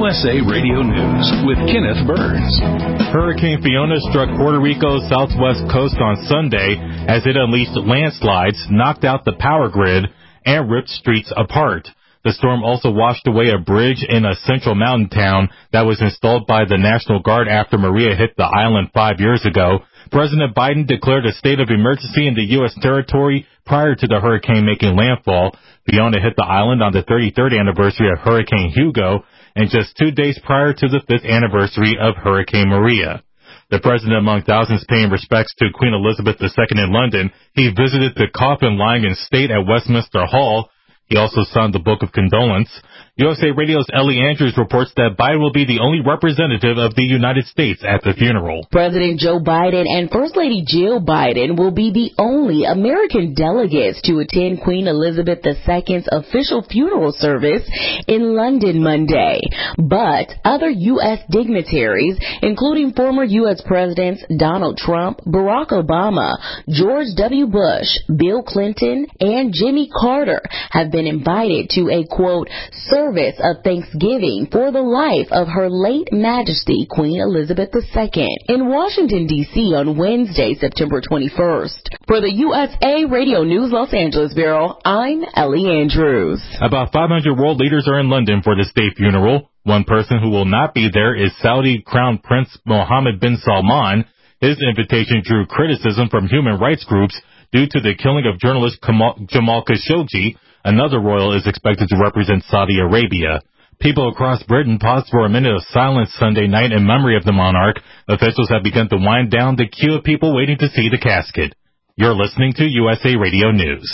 USA Radio News with Kenneth Burns. Hurricane Fiona struck Puerto Rico's southwest coast on Sunday as it unleashed landslides, knocked out the power grid, and ripped streets apart. The storm also washed away a bridge in a central mountain town that was installed by the National Guard after Maria hit the island 5 years ago. President Biden declared a state of emergency in the U.S. territory prior to the hurricane making landfall. Fiona hit the island on the 33rd anniversary of Hurricane Hugo and just 2 days prior to the 5th anniversary of Hurricane Maria. The president, among thousands paying respects to Queen Elizabeth II in London, he visited the coffin lying in state at Westminster Hall. He also signed the Book of Condolence. USA Radio's Ellie Andrews reports that Biden will be the only representative of the United States at the funeral. President Joe Biden and First Lady Jill Biden will be the only American delegates to attend Queen Elizabeth II's official funeral service in London Monday. But other U.S. dignitaries, including former U.S. Presidents Donald Trump, Barack Obama, George W. Bush, Bill Clinton, and Jimmy Carter, have been invited to a, quote, service of thanksgiving for the life of Her late Majesty Queen Elizabeth II in Washington, D.C. on Wednesday, September 21st. For the USA Radio News Los Angeles Bureau, I'm Ellie Andrews. About 500 world leaders are in London for the state funeral. One person who will not be there is Saudi Crown Prince Mohammed bin Salman. His invitation drew criticism from human rights groups due to the killing of journalist Jamal Khashoggi. Another royal is expected to represent Saudi Arabia. People across Britain paused for a minute of silence Sunday night in memory of the monarch. Officials have begun to wind down the queue of people waiting to see the casket. You're listening to USA Radio News.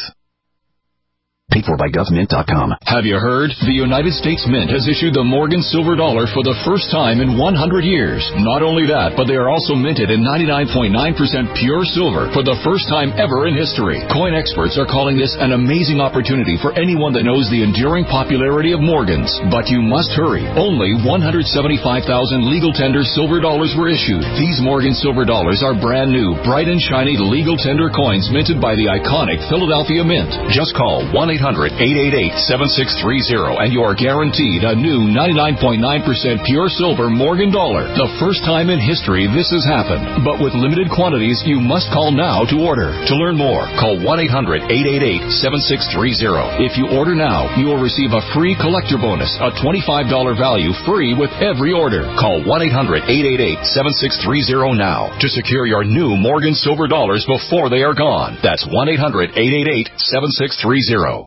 Paid for by GovMint.com. Have you heard? The United States Mint has issued the Morgan Silver Dollar for the first time in 100 years. Not only that, but they are also minted in 99.9% pure silver for the first time ever in history. Coin experts are calling this an amazing opportunity for anyone that knows the enduring popularity of Morgans. But you must hurry. Only 175,000 legal tender silver dollars were issued. These Morgan Silver Dollars are brand new, bright and shiny legal tender coins minted by the iconic Philadelphia Mint. Just call 1-800-888-7630 and you are guaranteed a new 99.9% pure silver Morgan dollar. The first time in history this has happened. But with limited quantities, you must call now to order. To learn more, call 1-800-888-7630. If you order now, you will receive a free collector bonus, a $25 value free with every order. Call 1-800-888-7630 now to secure your new Morgan Silver Dollars before they are gone. That's 1-800-888-7630.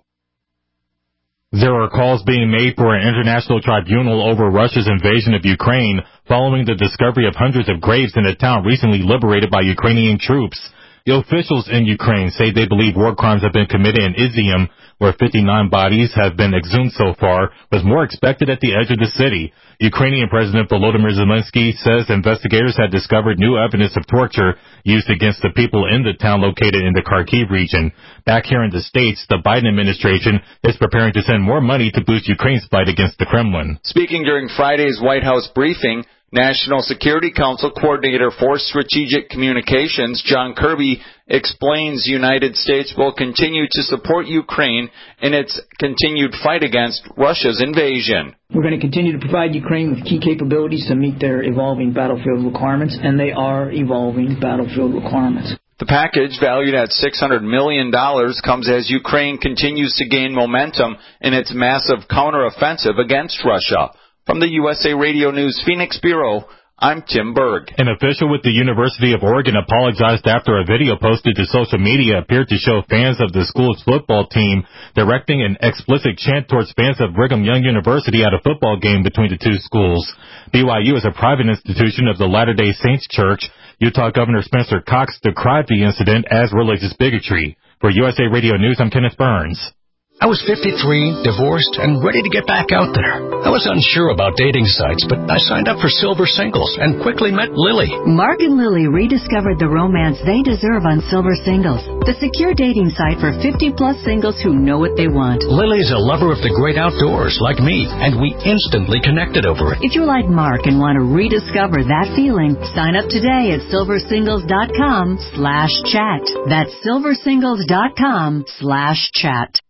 There are calls being made for an international tribunal over Russia's invasion of Ukraine following the discovery of hundreds of graves in a town recently liberated by Ukrainian troops. The officials in Ukraine say they believe war crimes have been committed in Izium, where 59 bodies have been exhumed so far, with more expected at the edge of the city. Ukrainian President Volodymyr Zelensky says investigators had discovered new evidence of torture used against the people in the town located in the Kharkiv region. Back here in the States, the Biden administration is preparing to send more money to boost Ukraine's fight against the Kremlin. Speaking during Friday's White House briefing, National Security Council Coordinator for Strategic Communications, John Kirby, explains the United States will continue to support Ukraine in its continued fight against Russia's invasion. We're going to continue to provide Ukraine with key capabilities to meet their evolving battlefield requirements, and they are evolving battlefield requirements. The package, valued at $600 million, comes as Ukraine continues to gain momentum in its massive counteroffensive against Russia. From the USA Radio News Phoenix Bureau, I'm Tim Berg. An official with the University of Oregon apologized after a video posted to social media appeared to show fans of the school's football team directing an explicit chant towards fans of Brigham Young University at a football game between the two schools. BYU is a private institution of the Latter-day Saints Church. Utah Governor Spencer Cox decried the incident as religious bigotry. For USA Radio News, I'm Kenneth Burns. I was 53, divorced, and ready to get back out there. I was unsure about dating sites, but I signed up for Silver Singles and quickly met Lily. Mark and Lily rediscovered the romance they deserve on Silver Singles, the secure dating site for 50-plus singles who know what they want. Lily's a lover of the great outdoors, like me, and we instantly connected over it. If you're like Mark and want to rediscover that feeling, sign up today at silversingles.com/chat. That's silversingles.com/chat.